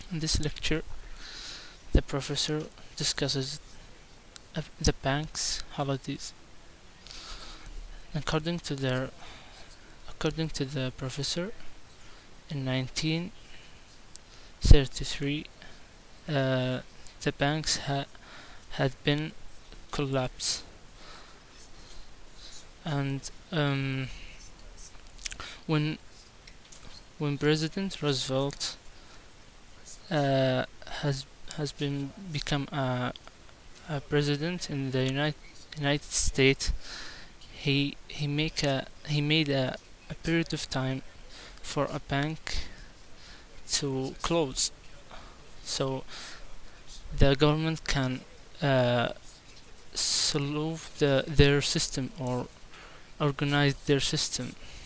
In this lecture, the professor discusses the bank's holidays. According to the professor, in 1933, the banks had been collapsed, and when President Roosevelt has become a president in the United States, he made a period of time for a bank to close, so the government can solve their system or organize their system.